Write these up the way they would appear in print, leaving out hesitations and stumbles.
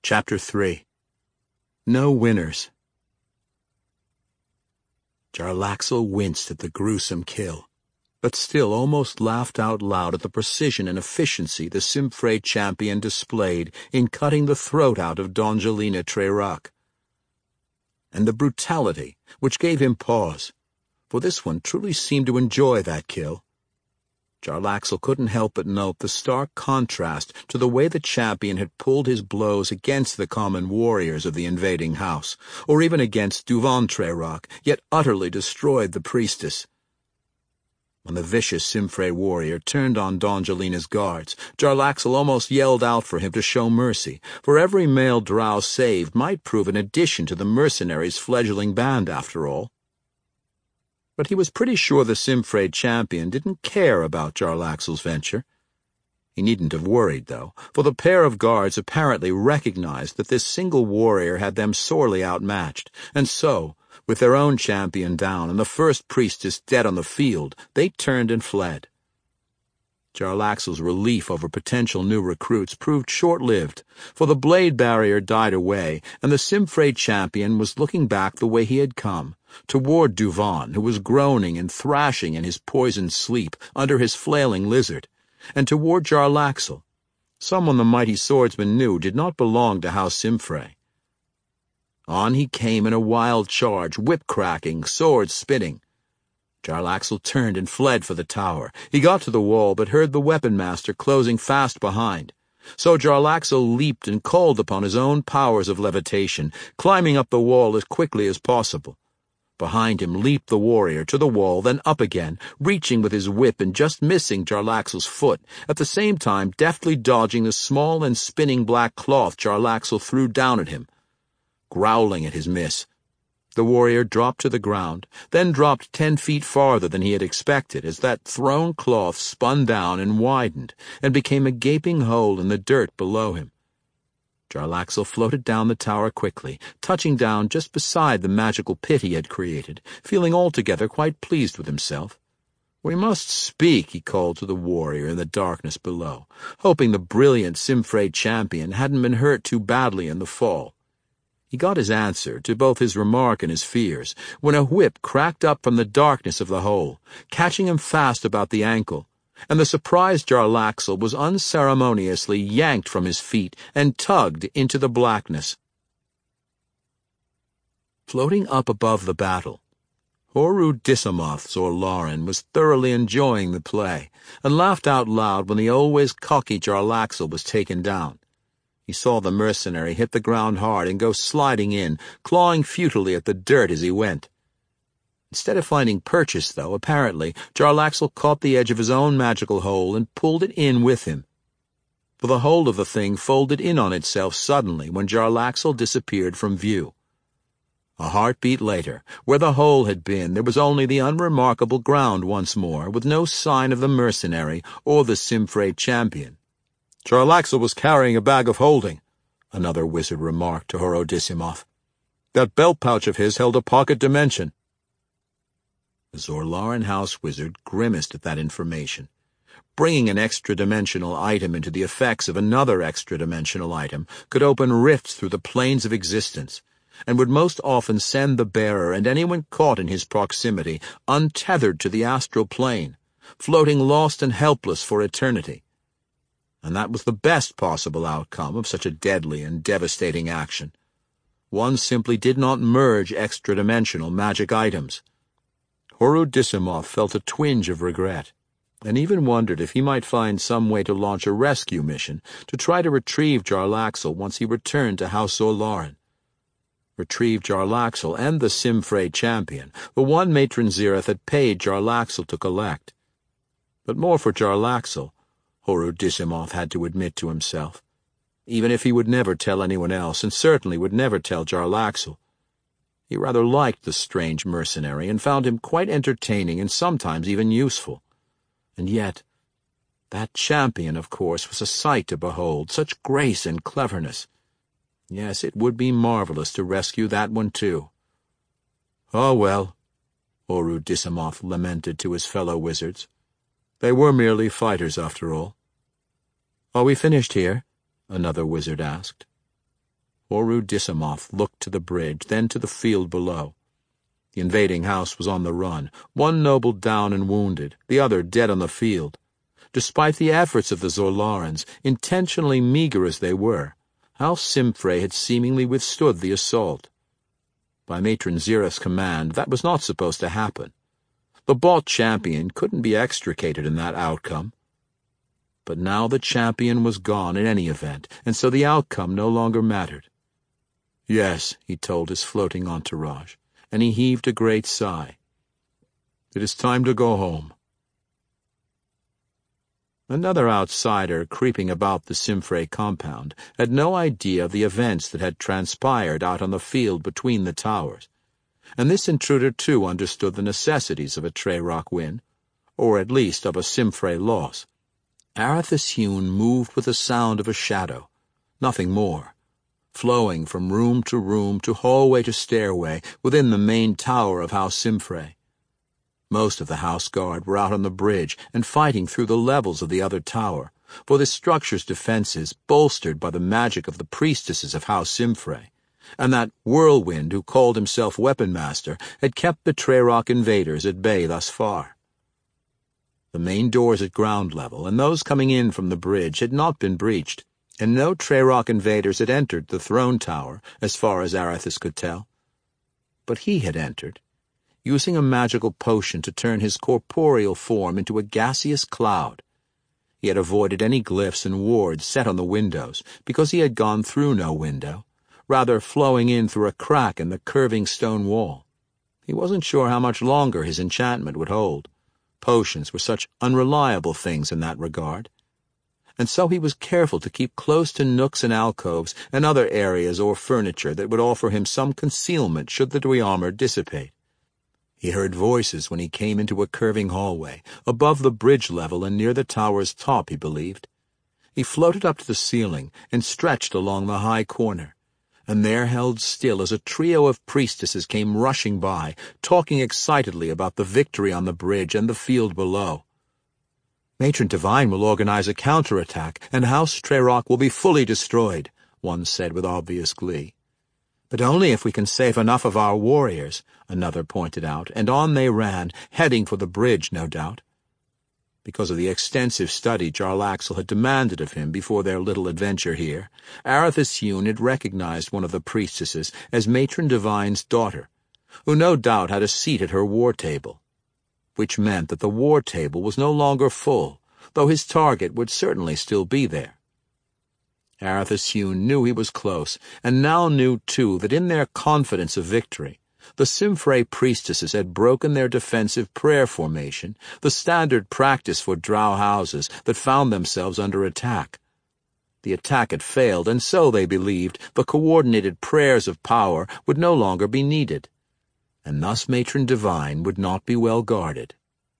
Chapter 3 No Winners. Jarlaxle winced at the gruesome kill, but still almost laughed out loud at the precision and efficiency the Simfrey champion displayed in cutting the throat out of Donjalina Treyrac. And the brutality which gave him pause, for this one truly seemed to enjoy that kill. Jarlaxle couldn't help but note the stark contrast to the way the champion had pulled his blows against the common warriors of the invading house, or even against Duvan Treyrac, yet utterly destroyed the priestess. When the vicious Simfrey warrior turned on Donjalina's guards, Jarlaxle almost yelled out for him to show mercy, for every male drow saved might prove an addition to the mercenaries' fledgling band after all. But he was pretty sure the Simfrey champion didn't care about Jarlaxle's venture. He needn't have worried, though, for the pair of guards apparently recognized that this single warrior had them sorely outmatched, and so, with their own champion down and the first priestess dead on the field, they turned and fled. Jarlaxle's relief over potential new recruits proved short-lived, for the blade barrier died away, and the Simfrey champion was looking back the way he had come, toward Duvan, who was groaning and thrashing in his poisoned sleep under his flailing lizard, and toward Jarlaxle, someone the mighty swordsman knew did not belong to House Simfrey. On he came in a wild charge, whip-cracking, sword spinning. Jarlaxle turned and fled for the tower. He got to the wall, but heard the weapon master closing fast behind. So Jarlaxle leaped and called upon his own powers of levitation, climbing up the wall as quickly as possible. Behind him leaped the warrior, to the wall, then up again, reaching with his whip and just missing Jarlaxle's foot, at the same time deftly dodging the small and spinning black cloth Jarlaxle threw down at him. Growling at his miss, the warrior dropped to the ground, then dropped 10 feet farther than he had expected as that thrown cloth spun down and widened and became a gaping hole in the dirt below him. Jarlaxle floated down the tower quickly, touching down just beside the magical pit he had created, feeling altogether quite pleased with himself. "We must speak," he called to the warrior in the darkness below, hoping the brilliant Simfrey champion hadn't been hurt too badly in the fall. He got his answer to both his remark and his fears, when a whip cracked up from the darkness of the hole, catching him fast about the ankle, and the surprised Jarlaxle was unceremoniously yanked from his feet and tugged into the blackness. Floating up above the battle, Horu Dissamoth Zorlarin was thoroughly enjoying the play, and laughed out loud when the always cocky Jarlaxle was taken down. He saw the mercenary hit the ground hard and go sliding in, clawing futilely at the dirt as he went. Instead of finding purchase, though, apparently, Jarlaxle caught the edge of his own magical hole and pulled it in with him. For the whole of the thing folded in on itself suddenly when Jarlaxle disappeared from view. A heartbeat later, where the hole had been, there was only the unremarkable ground once more, with no sign of the mercenary or the Simfrey champion. "Jarlaxle was carrying a bag of holding," another wizard remarked to Horu Dissamoth. "That belt pouch of his held a pocket dimension." The Zorlarin house wizard grimaced at that information. Bringing an extra-dimensional item into the effects of another extra-dimensional item could open rifts through the planes of existence, and would most often send the bearer and anyone caught in his proximity untethered to the astral plane, floating lost and helpless for eternity. And that was the best possible outcome of such a deadly and devastating action. One simply did not merge extra-dimensional magic items. Horu Dissamoth felt a twinge of regret, and even wondered if he might find some way to launch a rescue mission to try to retrieve Jarlaxle once he returned to House Zorlarin. Retrieve Jarlaxle and the Simfrey champion, the one Matron Zereth had paid Jarlaxle to collect. But more for Jarlaxle, Horu Dissamoth had to admit to himself, even if he would never tell anyone else, and certainly would never tell Jarlaxle. He rather liked the strange mercenary, and found him quite entertaining and sometimes even useful. And yet, that champion, of course, was a sight to behold, such grace and cleverness. Yes, it would be marvelous to rescue that one too. "Oh well," Horu Dissamoth lamented to his fellow wizards. "They were merely fighters after all." "Are we finished here?" another wizard asked. Horu Disamoth looked to the bridge, then to the field below. The invading house was on the run, one noble down and wounded, the other dead on the field. Despite the efforts of the Zorlarans, intentionally meager as they were, House Simfrey had seemingly withstood the assault. By Matron Zirath's command, that was not supposed to happen. The bought champion couldn't be extricated in that outcome. But now the champion was gone in any event, and so the outcome no longer mattered. "Yes," he told his floating entourage, and he heaved a great sigh. "It is time to go home." Another outsider creeping about the Simfrey compound had no idea of the events that had transpired out on the field between the towers, and this intruder too understood the necessities of a Treyrock win, or at least of a Simfrey loss. Arethys Hune moved with the sound of a shadow, nothing more, flowing from room to hallway to stairway within the main tower of House Simfrey. Most of the house guard were out on the bridge and fighting through the levels of the other tower, for this structure's defenses bolstered by the magic of the priestesses of House Simfrey, and that whirlwind who called himself Weapon Master had kept the Treyrock invaders at bay thus far. The main doors at ground level and those coming in from the bridge had not been breached, and no Treyrock invaders had entered the throne tower, as far as Arethys could tell. But he had entered, using a magical potion to turn his corporeal form into a gaseous cloud. He had avoided any glyphs and wards set on the windows, because he had gone through no window, rather flowing in through a crack in the curving stone wall. He wasn't sure how much longer his enchantment would hold. Potions were such unreliable things in that regard. And so he was careful to keep close to nooks and alcoves and other areas or furniture that would offer him some concealment should the Dweomer dissipate. He heard voices when he came into a curving hallway, above the bridge level and near the tower's top, he believed. He floated up to the ceiling and stretched along the high corner, and there held still as a trio of priestesses came rushing by, talking excitedly about the victory on the bridge and the field below. "Matron Divine will organize a counterattack, and House Treyrock will be fully destroyed," one said with obvious glee. "But only if we can save enough of our warriors," another pointed out, and on they ran, heading for the bridge, no doubt. Because of the extensive study Jarlaxle had demanded of him before their little adventure here, Arethys Hune had recognized one of the priestesses as Matron Divine's daughter, who no doubt had a seat at her war table, which meant that the war table was no longer full, though his target would certainly still be there. Arethys Hune knew he was close, and now knew, too, that in their confidence of victory, the Simfrey priestesses had broken their defensive prayer formation, the standard practice for drow houses that found themselves under attack. The attack had failed, and so, they believed, the coordinated prayers of power would no longer be needed, and thus Matron Divine would not be well guarded.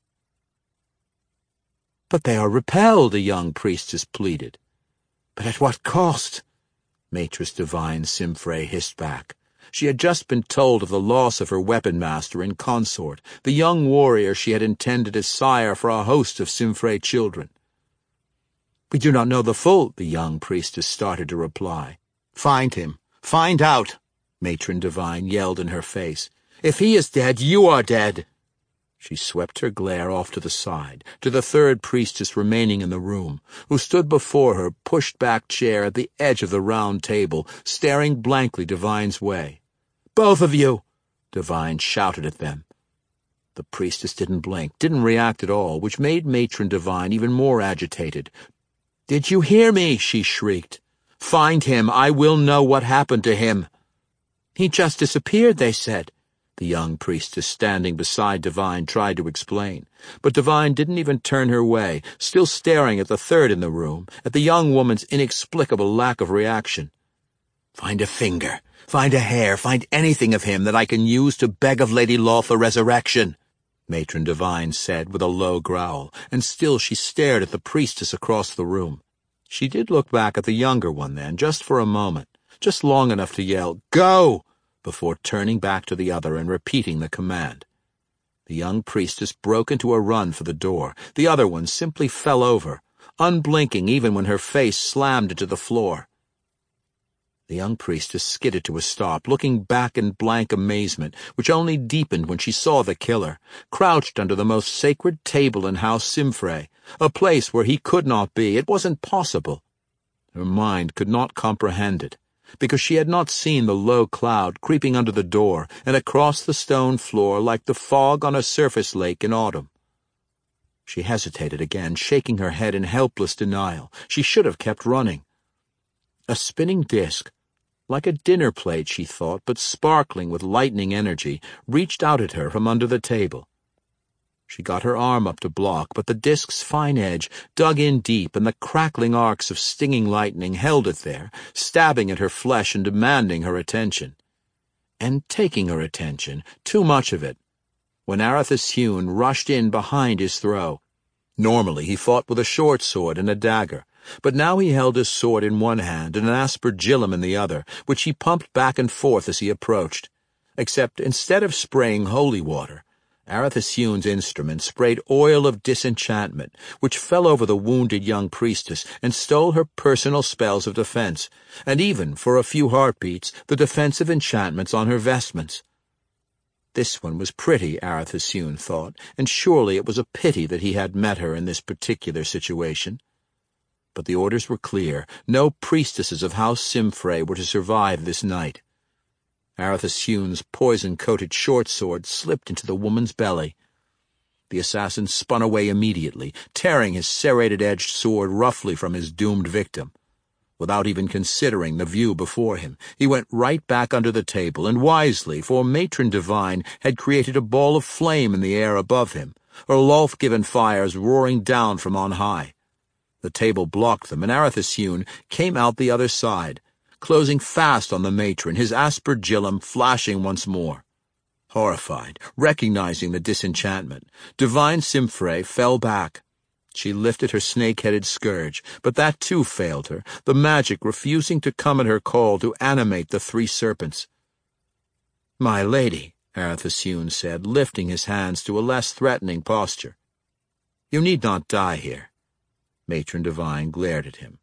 "But they are repelled," a young priestess pleaded. "But at what cost?" Matron Divine Simfrey hissed back. She had just been told of the loss of her weapon master and consort, the young warrior she had intended as sire for a host of Simfrey children. "We do not know the full," the young priestess started to reply. "Find him. Find out," Matron Divine yelled in her face. "If he is dead, you are dead." She swept her glare off to the side, to the third priestess remaining in the room, who stood before her pushed-back chair at the edge of the round table, staring blankly Divine's way. "Both of you!" Divine shouted at them. The priestess didn't blink, didn't react at all, which made Matron Divine even more agitated. "Did you hear me?" she shrieked. "Find him. I will know what happened to him." "He just disappeared," they said. The young priestess standing beside Divine tried to explain, but Divine didn't even turn her way, still staring at the third in the room, at the young woman's inexplicable lack of reaction. "Find a finger, find a hair, find anything of him that I can use to beg of Lady Loth a resurrection," Matron Divine said with a low growl, and still she stared at the priestess across the room. She did look back at the younger one then, just for a moment, just long enough to yell, "Go!" before turning back to the other and repeating the command. The young priestess broke into a run for the door. The other one simply fell over, unblinking even when her face slammed into the floor. The young priestess skidded to a stop, looking back in blank amazement, which only deepened when she saw the killer, crouched under the most sacred table in House Simfrey, a place where he could not be. It wasn't possible. Her mind could not comprehend it, because she had not seen the low cloud creeping under the door and across the stone floor like the fog on a surface lake in autumn. She hesitated again, shaking her head in helpless denial. She should have kept running. A spinning disk, like a dinner plate, she thought, but sparkling with lightning energy, reached out at her from under the table. She got her arm up to block, but the disk's fine edge dug in deep, and the crackling arcs of stinging lightning held it there, stabbing at her flesh and demanding her attention. And taking her attention, too much of it, when Arathis-Hune rushed in behind his throw. Normally he fought with a short sword and a dagger, but now he held his sword in one hand and an aspergillum in the other, which he pumped back and forth as he approached. Except instead of spraying holy water, Arathis-Hune's instrument sprayed oil of disenchantment, which fell over the wounded young priestess and stole her personal spells of defense, and even, for a few heartbeats, the defensive enchantments on her vestments. This one was pretty, Arathis-Hune thought, and surely it was a pity that he had met her in this particular situation. But the orders were clear. No priestesses of House Simfrey were to survive this night. Arathis-Hune's poison-coated short sword slipped into the woman's belly. The assassin spun away immediately, tearing his serrated-edged sword roughly from his doomed victim. Without even considering the view before him, he went right back under the table, and wisely, for Matron Devine had created a ball of flame in the air above him, her Lolth-given fires roaring down from on high. The table blocked them, and Arathis-Hune came out the other side, closing fast on the matron, his aspergillum flashing once more. Horrified, recognizing the disenchantment, Divine Simfrey fell back. She lifted her snake-headed scourge, but that too failed her, the magic refusing to come at her call to animate the three serpents. "My lady," Arathis-Hune said, lifting his hands to a less threatening posture, "you need not die here." Matron Devine glared at him.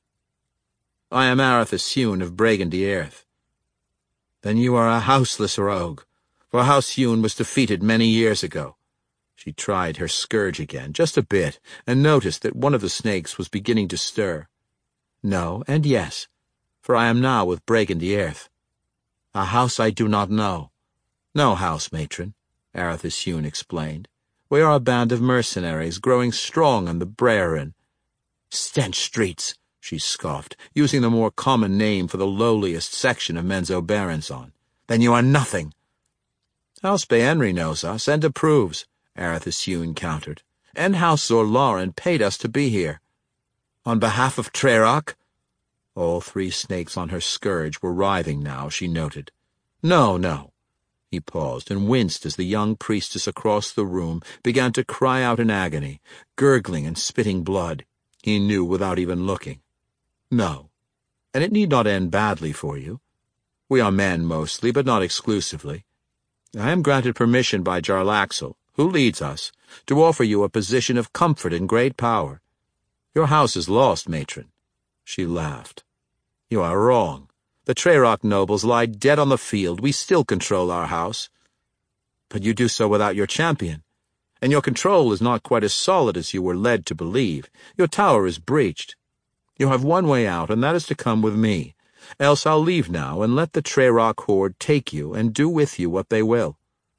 "I am Arathis-Hune of Bregan-di-Airth." "Then you are a houseless rogue, for House Hune was defeated many years ago." She tried her scourge again, just a bit, and noticed that one of the snakes was beginning to stir. "No, and yes, for I am now with Bregan-di-Airth. A house I do not know." "No house, matron," Arathis-Hune explained. "We are a band of mercenaries growing strong on the Brearin." "Stench streets," she scoffed, using the more common name for the lowliest section of Menzoberranzan. "Then you are nothing." "House Behenry knows us, and approves," Arathis-Hune countered, "and House Zorlauren paid us to be here." "On behalf of Treyarch?" All three snakes on her scourge were writhing now, she noted. "No." He paused and winced as the young priestess across the room began to cry out in agony, gurgling and spitting blood. He knew without even looking. "No. And it need not end badly for you. We are men mostly, but not exclusively. I am granted permission by Jarlaxle, who leads us, to offer you a position of comfort and great power. Your house is lost, matron." She laughed. "You are wrong. The Treyarch nobles lie dead on the field. We still control our house. But you do so without your champion. And your control is not quite as solid as you were led to believe. Your tower is breached. You have one way out, and that is to come with me. Else I'll leave now and let the Treyarch horde take you and do with you what they will."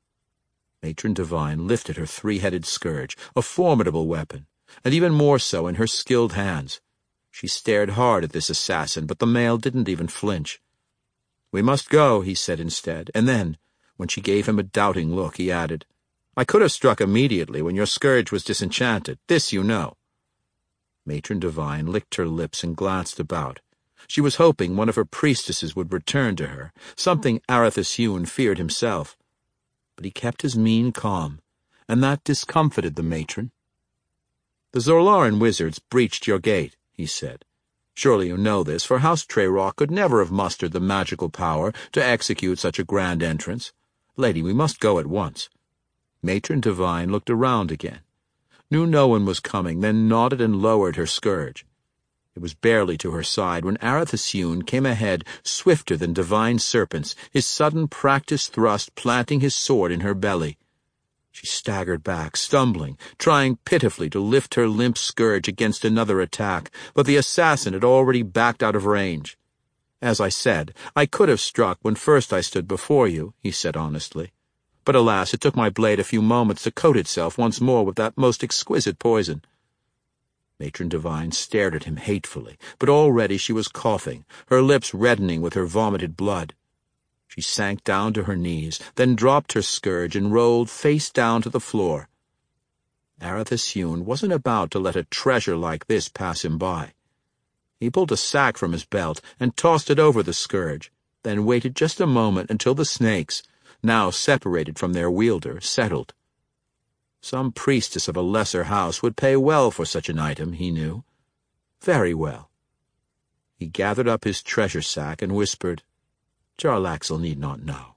Matron Devine lifted her three-headed scourge, a formidable weapon, and even more so in her skilled hands. She stared hard at this assassin, but the male didn't even flinch. "We must go," he said instead, and then, when she gave him a doubting look, he added, "I could have struck immediately when your scourge was disenchanted. This you know." Matron Devine licked her lips and glanced about. She was hoping one of her priestesses would return to her, something Arathis-Hune feared himself. But he kept his mien calm, and that discomfited the matron. "The Zorlauren wizards breached your gate," he said. "Surely you know this, for House Treyarch could never have mustered the magical power to execute such a grand entrance. Lady, we must go at once." Matron Devine looked around again, knew no one was coming, then nodded and lowered her scourge. It was barely to her side when Arathasune came ahead, swifter than divine serpents, his sudden practiced thrust planting his sword in her belly. She staggered back, stumbling, trying pitifully to lift her limp scourge against another attack, but the assassin had already backed out of range. "As I said, I could have struck when first I stood before you," he said honestly. "But alas, it took my blade a few moments to coat itself once more with that most exquisite poison." Matron Devine stared at him hatefully, but already she was coughing, her lips reddening with her vomited blood. She sank down to her knees, then dropped her scourge and rolled face down to the floor. Arathasune wasn't about to let a treasure like this pass him by. He pulled a sack from his belt and tossed it over the scourge, then waited just a moment until the snakes, now separated from their wielder, settled. Some priestess of a lesser house would pay well for such an item, he knew. Very well. He gathered up his treasure sack and whispered, "Jarlaxle need not know."